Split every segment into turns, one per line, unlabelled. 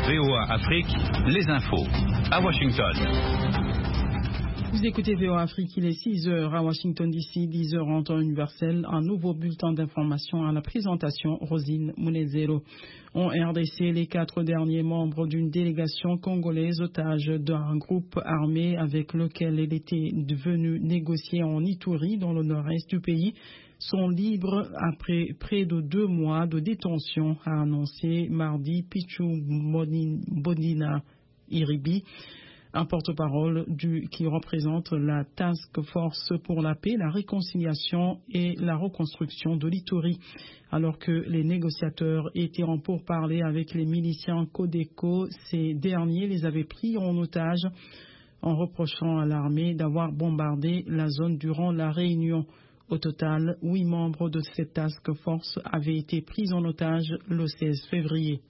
VOA Afrique, les infos. À Washington.
Vous écoutez VOA Afrique, il est 6h à Washington DC, 10h en temps universel. Un nouveau bulletin d'information à la présentation, Rosine Munezero. En RDC, les 4 derniers membres d'une délégation congolaise otage d'un groupe armé avec lequel elle était venue négocier en Ituri, dans le nord-est du pays, sont libres après près de 2 mois de détention, a annoncé mardi Pichu Bodina Iribi, un porte-parole qui représente la Task Force pour la paix, la réconciliation et la reconstruction de l'Ituri. Alors que les négociateurs étaient en pourparlers avec les miliciens Codeco, ces derniers les avaient pris en otage en reprochant à l'armée d'avoir bombardé la zone durant la réunion. Au total, 8 membres de cette task force avaient été pris en otage le 16 février.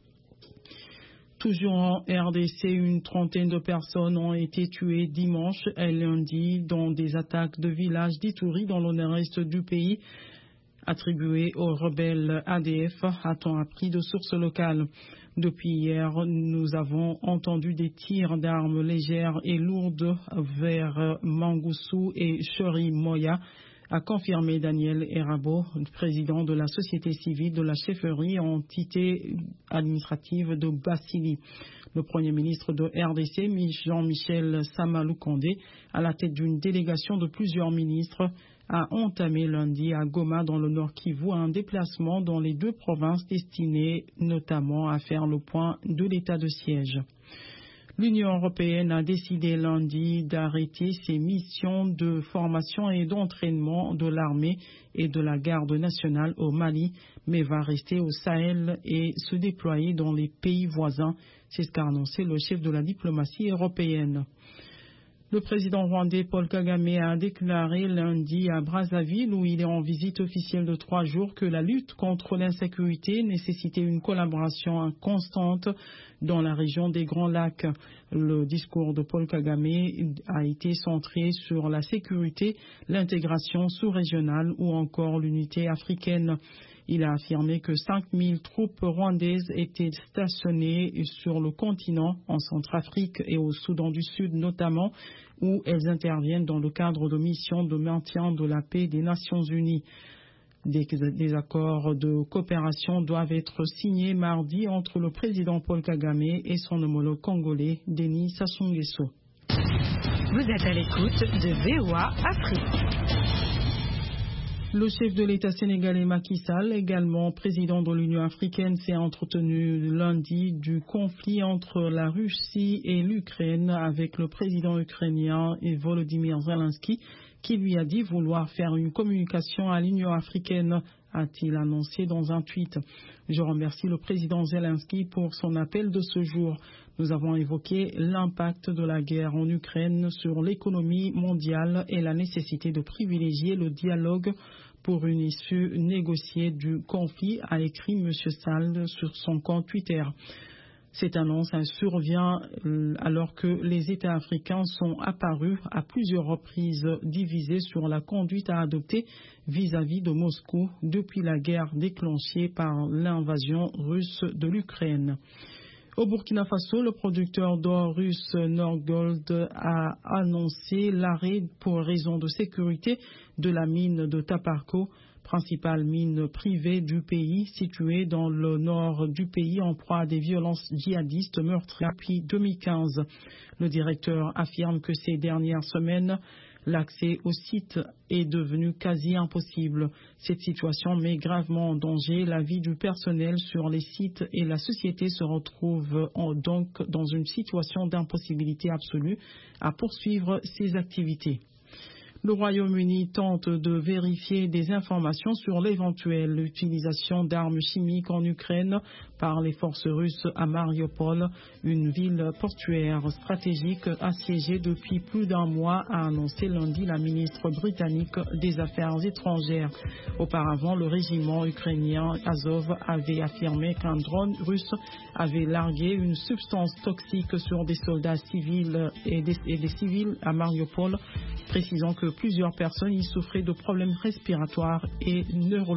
Toujours en RDC, une trentaine de personnes ont été tuées dimanche et lundi dans des attaques de villages d'Ituri dans le nord-est du pays, attribuées aux rebelles ADF, a-t-on appris de sources locales. Depuis hier, nous avons entendu des tirs d'armes légères et lourdes vers Mangoussou et Chori-Moya, a confirmé Daniel Erabo, président de la société civile de la chefferie entité administrative de Bassili. Le premier ministre de RDC, Jean-Michel Sama-Lukonde, à la tête d'une délégation de plusieurs ministres, a entamé lundi à Goma dans le Nord Kivu un déplacement dans les 2 provinces destinées notamment à faire le point de l'état de siège. L'Union européenne a décidé lundi d'arrêter ses missions de formation et d'entraînement de l'armée et de la garde nationale au Mali, mais va rester au Sahel et se déployer dans les pays voisins. C'est ce qu'a annoncé le chef de la diplomatie européenne. Le président rwandais Paul Kagame a déclaré lundi à Brazzaville, où il est en visite officielle de 3 jours, que la lutte contre l'insécurité nécessitait une collaboration constante dans la région des Grands Lacs. Le discours de Paul Kagame a été centré sur la sécurité, l'intégration sous-régionale ou encore l'unité africaine. Il a affirmé que 5000 troupes rwandaises étaient stationnées sur le continent, en Centrafrique et au Soudan du Sud notamment, où elles interviennent dans le cadre de missions de maintien de la paix des Nations Unies. Des accords de coopération doivent être signés mardi entre le président Paul Kagame et son homologue congolais, Denis Sassou Nguesso.
Vous êtes à l'écoute de VOA Afrique.
Le chef de l'État sénégalais Macky Sall, également président de l'Union africaine, s'est entretenu lundi du conflit entre la Russie et l'Ukraine avec le président ukrainien Volodymyr Zelensky, qui lui a dit vouloir faire une communication à l'Union africaine, a-t-il annoncé dans un tweet. Je remercie le président Zelensky pour son appel de ce jour. Nous avons évoqué l'impact de la guerre en Ukraine sur l'économie mondiale et la nécessité de privilégier le dialogue pour une issue négociée du conflit, a écrit M. Sall sur son compte Twitter. Cette annonce survient alors que les États africains sont apparus à plusieurs reprises divisés sur la conduite à adopter vis-à-vis de Moscou depuis la guerre déclenchée par l'invasion russe de l'Ukraine. Au Burkina Faso, le producteur d'or russe Norgold a annoncé l'arrêt pour raison de sécurité de la mine de Taparko, principale mine privée du pays située dans le nord du pays en proie à des violences djihadistes meurtrières depuis 2015. Le directeur affirme que ces dernières semaines, l'accès au site est devenu quasi impossible. Cette situation met gravement en danger la vie du personnel sur les sites et la société se retrouve donc dans une situation d'impossibilité absolue à poursuivre ses activités. Le Royaume-Uni tente de vérifier des informations sur l'éventuelle utilisation d'armes chimiques en Ukraine par les forces russes à Mariupol, une ville portuaire stratégique assiégée depuis plus d'1 mois, a annoncé lundi la ministre britannique des Affaires étrangères. Auparavant, le régiment ukrainien Azov avait affirmé qu'un drone russe avait largué une substance toxique sur des soldats civils et des civils à Mariupol, précisant que plusieurs personnes y souffraient de problèmes respiratoires et neurologiques.